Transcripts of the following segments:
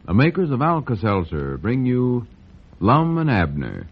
The makers of Alka-Seltzer bring you Lum and Abner.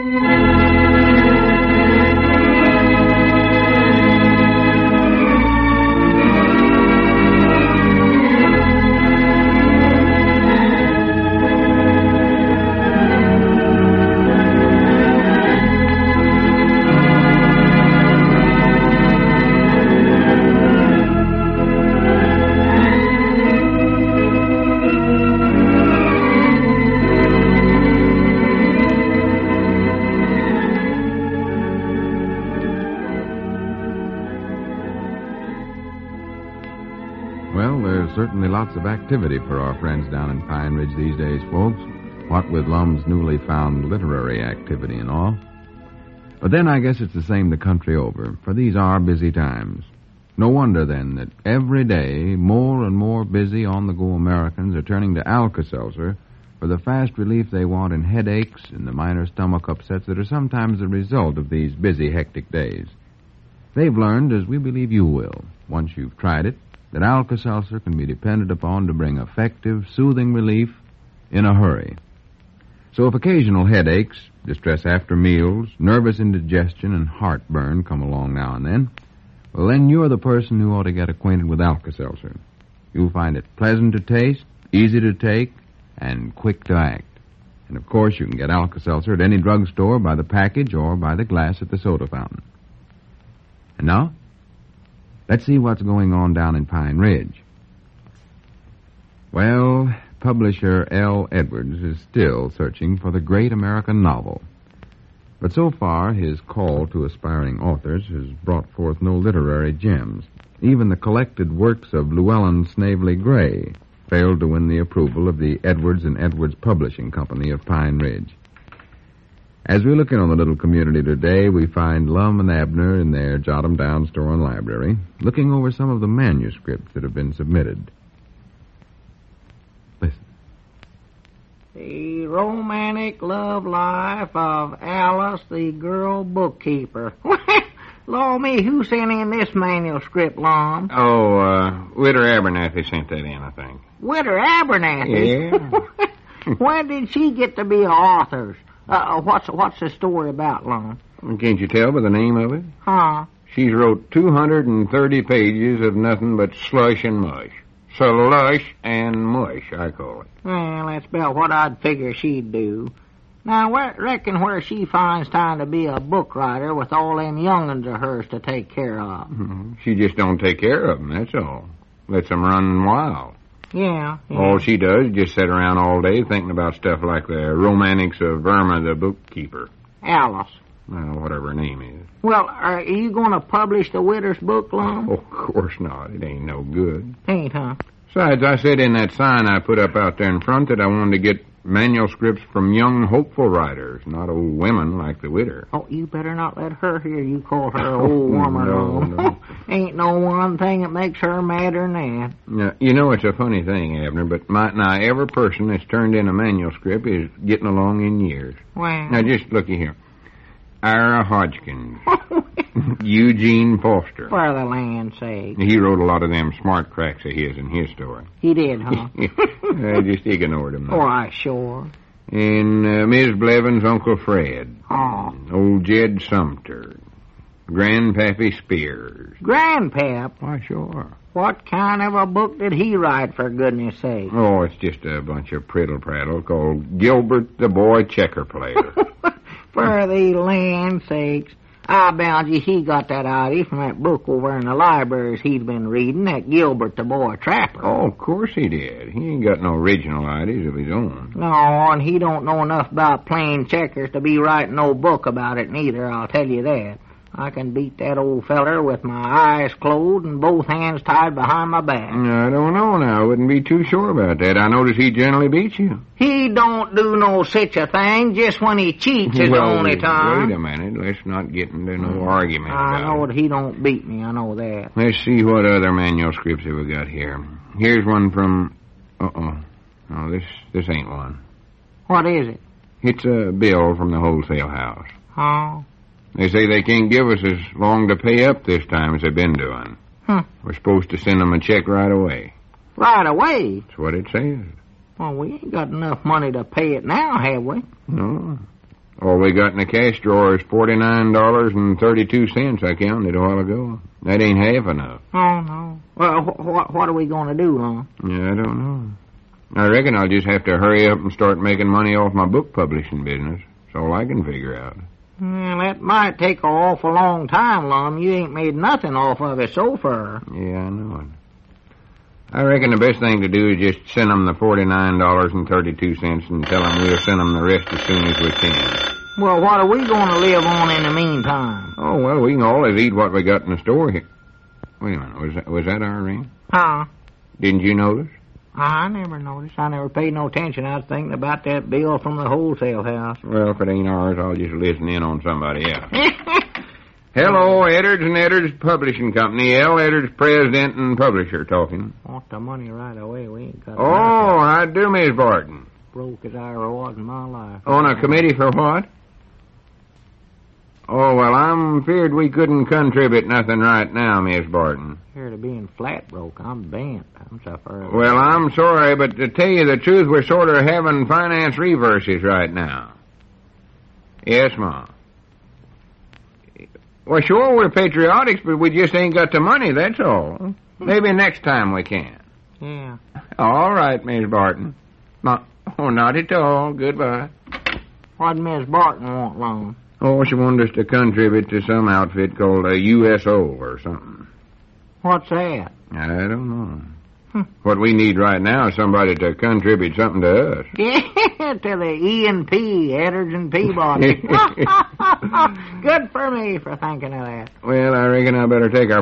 Well, there's certainly lots of activity for our friends down in Pine Ridge these days, folks. What with Lum's newly found literary activity and all. But then I guess it's the same the country over, for these are busy times. No wonder, then, that every day more and more busy on-the-go Americans are turning to Alka-Seltzer for the fast relief they want in headaches and the minor stomach upsets that are sometimes the result of these busy, hectic days. They've learned, as we believe you will, once you've tried it, that Alka-Seltzer can be depended upon to bring effective, soothing relief in a hurry. So if occasional headaches, distress after meals, nervous indigestion, and heartburn come along now and then, well, then you're the person who ought to get acquainted with Alka-Seltzer. You'll find it pleasant to taste, easy to take, and quick to act. And, of course, you can get Alka-Seltzer at any drugstore by the package or by the glass at the soda fountain. And now, let's see what's going on down in Pine Ridge. Well, publisher L. Edwards is still searching for the great American novel. But so far, his call to aspiring authors has brought forth no literary gems. Even the collected works of Llewellyn Snavely Gray failed to win the approval of the Edwards and Edwards Publishing Company of Pine Ridge. As we look in on the little community today, we find Lum and Abner in their jot-em-down store and library, looking over some of the manuscripts that have been submitted. Listen. The Romantic Love Life of Alice, the Girl Bookkeeper. Law me, who sent in this manuscript, Lum? Oh, Witter Abernathy sent that in, I think. Witter Abernathy? Yeah. When did she get to be an author? What's the story about, Lum? Can't you tell by the name of it? Huh? She's wrote 230 pages of nothing but slush and mush. Slush and mush, I call it. Well, that's about what I'd figure she'd do. Now, reckon where she finds time to be a book writer with all them young'uns of hers to take care of. She just don't take care of them, that's all. Lets them run wild. Yeah. All she does is just sit around all day thinking about stuff like the romantics of Irma the bookkeeper. Alice. Well, whatever her name is. Well, are you going to publish the Witter's book, Lum? Oh, of course not. It ain't no good. Ain't, huh? Besides, I said in that sign I put up out there in front that I wanted to get manuscripts from young, hopeful writers, not old women like the Witter. Oh, you better not let her hear you call her an old woman. No. Ain't no one thing that makes her madder than that. Now, you know, it's a funny thing, Abner, but now every person that's turned in a manuscript is getting along in years. Well. Now, just looky here. Ira Hodgkins. Eugene Foster. For the land's sake. He wrote a lot of them smart cracks of his in his story. He did, huh? I just ignored him. Oh, I sure. And Ms. Blevins' Uncle Fred. Oh. Old Jed Sumter. Grandpappy Spears. Grandpap? Why, sure. What kind of a book did he write, for goodness sake? Oh, it's just a bunch of prattle called Gilbert the Boy Checker Player. For the land's sakes. I bound you he got that idea from that book over in the libraries he'd been reading, that Gilbert the Boy Trapper. Oh, of course he did. He ain't got no original ideas of his own. No, and he don't know enough about playing checkers to be writing no book about it neither, I'll tell you that. I can beat that old feller with my eyes closed and both hands tied behind my back. I don't know now. I wouldn't be too sure about that. I notice he generally beats you. He don't do no such a thing. Just when he cheats is the only time. Wait a minute. Let's not get into no argument about it. I know that he don't beat me. I know that. Let's see what other manuscripts have we got here. Here's one from... No, this ain't one. What is it? It's a bill from the wholesale house. Oh. They say they can't give us as long to pay up this time as they've been doing. We're supposed to send them a check right away. Right away? That's what it says. Well, we ain't got enough money to pay it now, have we? No. All we got in the cash drawer is $49.32, I counted a while ago. That ain't half enough. Oh, no. Well, what are we going to do, Lum? Yeah, I don't know. I reckon I'll just have to hurry up and start making money off my book publishing business. That's all I can figure out. Well, that might take an awful long time, Lum. You ain't made nothing off of it so far. Yeah, I know it. I reckon the best thing to do is just send them the $49.32 and tell them we'll send them the rest as soon as we can. Well, what are we going to live on in the meantime? Oh, well, we can always eat what we got in the store here. Wait a minute, was that our ring? Huh? Didn't you notice? I never noticed. I never paid no attention. I was thinking about that bill from the wholesale house. Well, if it ain't ours, I'll just listen in on somebody else. Hello, Edwards and Edwards Publishing Company. L. Edwards, president and publisher, talking. Want the money right away. We ain't got Oh, I do, Miss Barton. Broke as I was in my life. On a committee for what? Oh, well, I'm feared we couldn't contribute nothing right now, Miss Barton. Here to being flat broke. I'm bent. I'm so far. Well, I'm sorry, but to tell you the truth, we're sort of having finance reverses right now. Yes, Ma. Well, sure, we're patriotics, but we just ain't got the money, that's all. Maybe next time we can. Yeah. All right, Miss Barton. Oh, not at all. Goodbye. What'd Miss Barton want, Lum? Oh, she wanted us to contribute to some outfit called a USO or something. What's that? I don't know. What we need right now is somebody to contribute something to us. Yeah, to the E&P, Edwards and Peabody. Good for me for thinking of that. Well, I reckon I better take our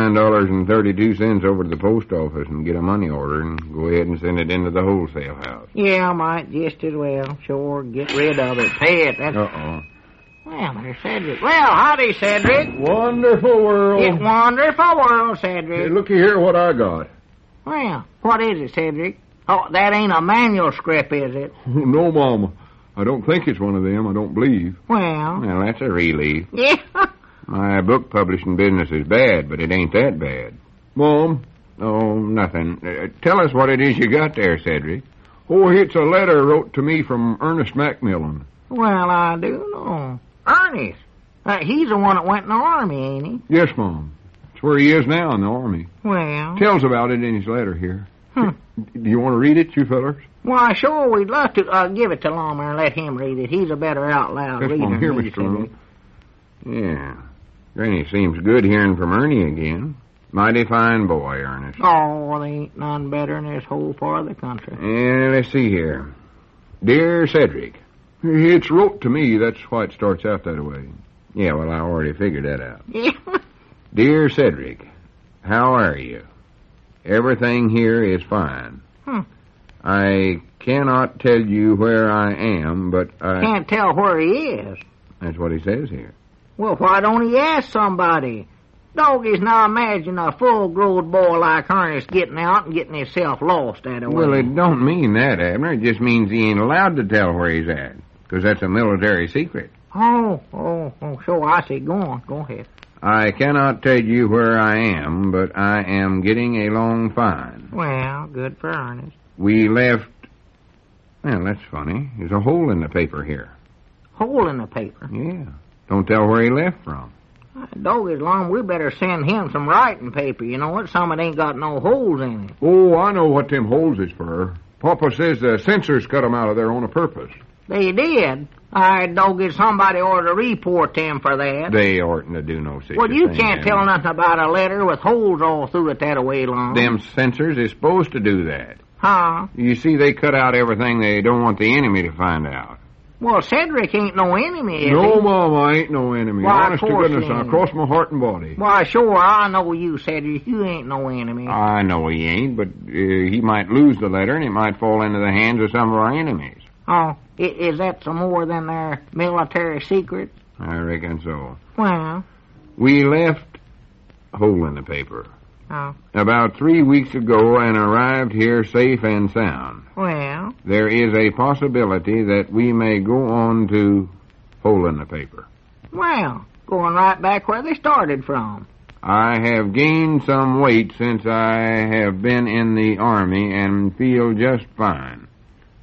$49.32 over to the post office and get a money order and go ahead and send it into the wholesale house. Yeah, I might just as well. Sure, get rid of it. Pay it. That's... Uh-oh. Well, there's Cedric. Well, howdy, Cedric. Wonderful world. It's wonderful world, Cedric. Hey, looky here what I got. Well, what is it, Cedric? Oh, that ain't a manuscript, is it? No, Mama. I don't think it's one of them. I don't believe. Well, Well, that's a relief. yeah. My book publishing business is bad, but it ain't that bad. Mom? Oh, nothing. Tell us what it is you got there, Cedric. Oh, it's a letter wrote to me from Ernest Macmillan. Well, I do know. Ernest. He's the one that went in the army, ain't he? Yes, Mom. It's where he is now in the Army. Well. Tells about it in his letter here. Hmm. Do you want to read it, you fellers? Why, sure, we'd love to. Give it to Lomer and let him read it. He's a better out loud Yes, reader Mom. Here, than me, Mr. Loom. Cedric. Yeah. Granny seems good hearing from Ernie again. Mighty fine boy, Ernest. Oh, there ain't none better in this whole part of the country. Let's see here. Dear Cedric. It's wrote to me. That's why it starts out that way. Yeah, well, I already figured that out. Yeah. Dear Cedric, how are you? Everything here is fine. I cannot tell you where I am, but I... Can't tell where he is. That's what he says here. Well, why don't he ask somebody? Doggies, now imagine a full-grown boy like Ernest getting out and getting himself lost that way. Well, it don't mean that, Abner. It just means he ain't allowed to tell where he's at, because that's a military secret. Oh, sure, I see. Go on, go ahead. I cannot tell you where I am, but I am getting along fine. Well, good for Ernest. We left... Well, that's funny. There's a hole in the paper here. Hole in the paper? Yeah. Don't tell where he left from. Doggies, Long, we better send him some writing paper, you know what? Some that ain't got no holes in it. Oh, I know what them holes is for. Papa says the censors cut them out of there on a purpose. They did? Doggies, somebody ought to report them for that. They oughtn't to do no such Well, you thing, can't tell nothing about a letter with holes all through it that way, Long. Them censors is supposed to do that. Huh? You see, they cut out everything they don't want the enemy to find out. Well, Cedric ain't no enemy, is No, he? Mom, I ain't no enemy. Why, Honest to of course goodness, he I ain't. cross my heart and body. Why, sure, I know you, Cedric. You ain't no enemy. I know he ain't, but he might lose the letter and it might fall into the hands of some of our enemies. Oh, is that some more than their military secrets? I reckon so. Well, We left hole in the paper oh, about 3 weeks ago and arrived here safe and sound. well, There is a possibility that we may go on to hole in the paper. well, going right back where they started from. I have gained some weight since I have been in the Army and feel just fine.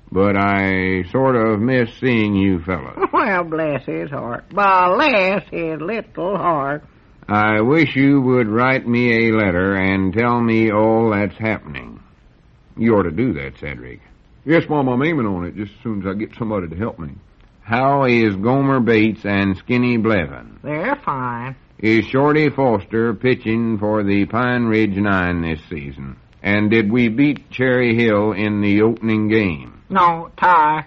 but I sort of miss seeing you fellas. Well, bless his heart. Bless his little heart. I wish you would write me a letter and tell me all that's happening. You ought to do that, Cedric. Yes, Mom, I'm aiming on it just as soon as I get somebody to help me. How is Gomer Bates and Skinny Blevin? They're fine. Is Shorty Foster pitching for the Pine Ridge Nine this season? And did we beat Cherry Hill in the opening game? No, tie,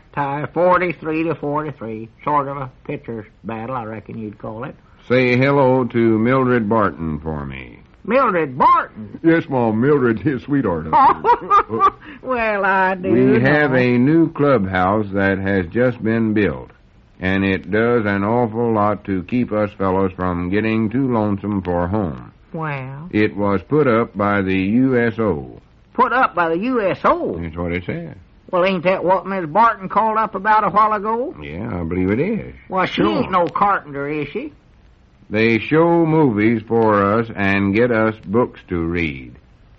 43-43. Sort of a pitcher's battle, I reckon you'd call it. Say hello to Mildred Barton for me. Mildred Barton? Yes, Mom, Mildred's his sweetheart. Well, I do. We have a new clubhouse that has just been built, and it does an awful lot to keep us fellows from getting too lonesome for home. Well. It was put up by the USO. Put up by the USO? That's what it says. Well, ain't that what Miss Barton called up about a while ago? Yeah, I believe it is. Well, she ain't no carpenter, is she? They show movies for us and get us books to read,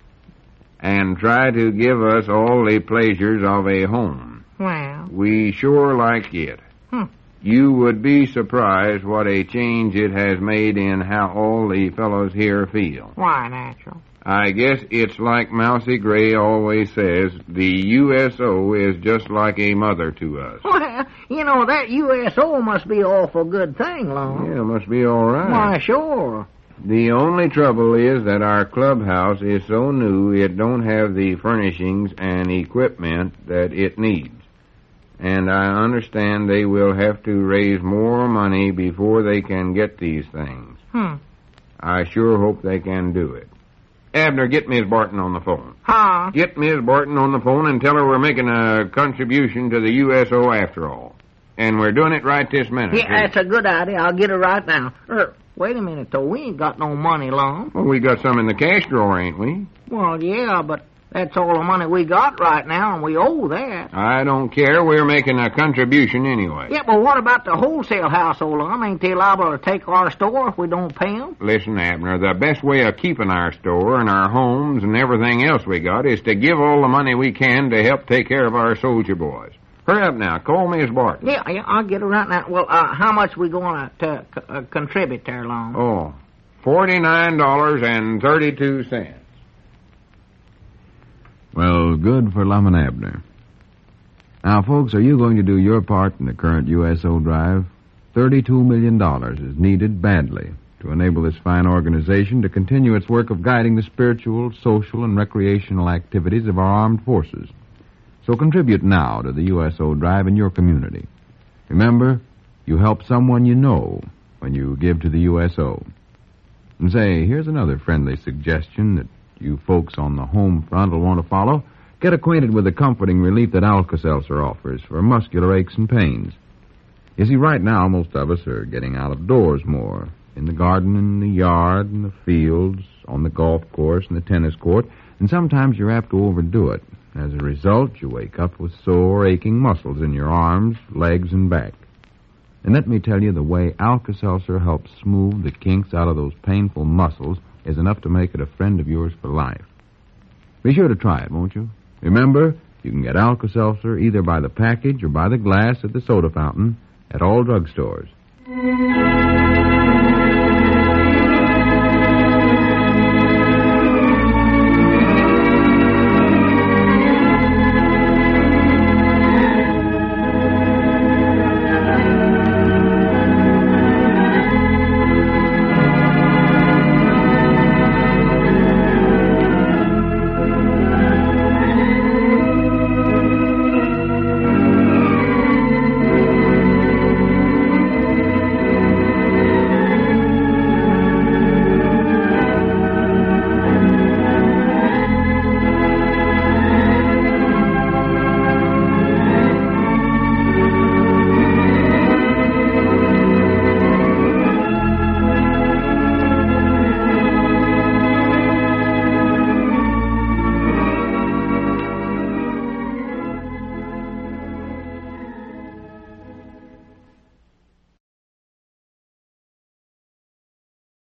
and try to give us all the pleasures of a home. Well. We sure like it. You would be surprised what a change it has made in how all the fellows here feel. Why, natural? I guess it's like Mousy Gray always says, the USO is just like a mother to us. Well, you know, that USO must be an awful good thing, Long. Yeah, it must be all right. Why, sure. The only trouble is that our clubhouse is so new it don't have the furnishings and equipment that it needs. And I understand they will have to raise more money before they can get these things. I sure hope they can do it. Abner, get Miss Barton on the phone. Huh? Get Miss Barton on the phone and tell her we're making a contribution to the USO after all. And we're doing it right this minute. Yeah, that's a good idea. I'll get her right now. Wait a minute, though. We ain't got no money, Long. Well, we got some in the cash drawer, ain't we? Well, yeah, but that's all the money we got right now, and we owe that. I don't care. We're making a contribution anyway. Yeah, but what about the wholesale house, old Lum? Ain't they liable to take our store if we don't pay them? Listen, Abner, the best way of keeping our store and our homes and everything else we got is to give all the money we can to help take care of our soldier boys. Hurry up now. Call Miss Barton. Yeah, I'll get her right now. Well, how much we going to contribute there, Long? Oh, $49.32. Well, good for Lum and Abner. Now, folks, are you going to do your part in the current USO drive? $32 million is needed badly to enable this fine organization to continue its work of guiding the spiritual, social, and recreational activities of our armed forces. So contribute now to the USO drive in your community. Remember, you help someone you know when you give to the USO. And say, here's another friendly suggestion that you folks on the home front will want to follow. Get acquainted with the comforting relief that Alka-Seltzer offers for muscular aches and pains. You see, right now, most of us are getting out of doors more. In the garden, in the yard, in the fields, on the golf course, and the tennis court. And sometimes you're apt to overdo it. As a result, you wake up with sore, aching muscles in your arms, legs, and back. And let me tell you, the way Alka-Seltzer helps smooth the kinks out of those painful muscles is enough to make it a friend of yours for life. Be sure to try it, won't you? Remember, you can get Alka-Seltzer either by the package or by the glass at the soda fountain at all drugstores.